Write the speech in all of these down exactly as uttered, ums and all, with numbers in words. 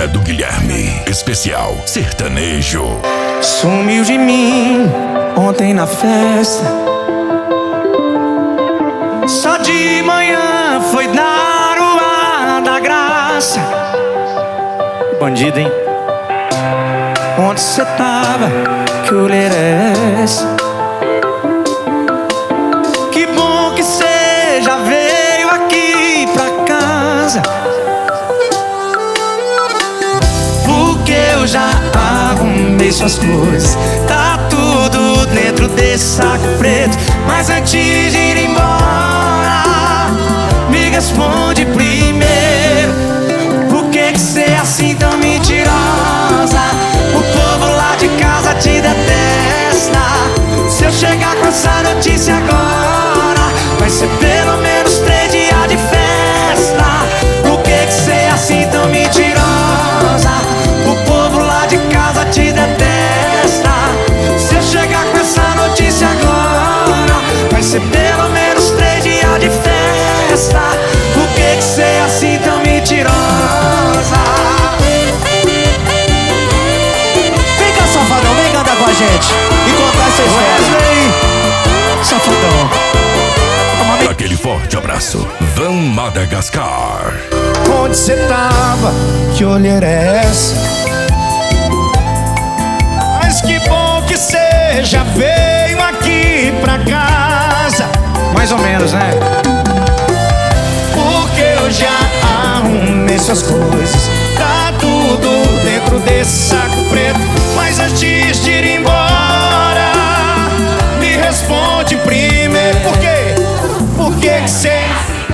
Lista do Guilherme. Especial sertanejo. Sumiu de mim ontem na festa. Só de manhã foi dar o ar da graça. Bandido, hein? Onde cê tava? Que olheira é essa? Que bom que cê já veio aqui pra casa, porque eu já arrumei suas coisas. Tá tudo dentro desse saco preto. Mas antes de ir embora, me responde primeiro: por que que cê é assim tão mentirosa? O povo lá de casa te detesta. Se eu chegar com essa notícia agora, vai ser pelo menos três dias de festa. Por que que cê é assim tão mentirosa? O povo lá de casa te detesta. Se eu chegar com essa notícia agora, vai ser pelo menos três dias de festa. Por que que cê é assim tão mentirosa? Vem cá, safadão, vem cantar com a gente e contar essa história. Wesley, safadão. Aquele forte abraço. Van Madagascar. Onde cê tava? Que olheira é essa? Mas que bom que cê já veio aqui pra casa. Mais ou menos, né? Porque eu já arrumei suas coisas. Tá tudo dentro desse saco preto. Mas antes de ir embora, me responde primeiro: por quê? Por que que cê...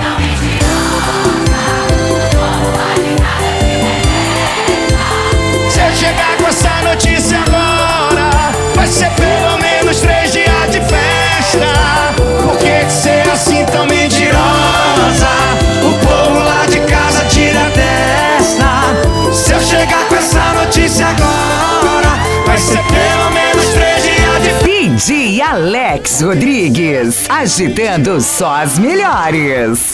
Se eu chegar com essa notícia agora, vai ser pelo menos três dias de festa. Por que que cê é assim tão mentirosa? O povo lá de casa te detesta. Se eu chegar com essa notícia agora, vai ser pelo menos três dias de festa. D J Alex Rodrigues, agitando só as melhores.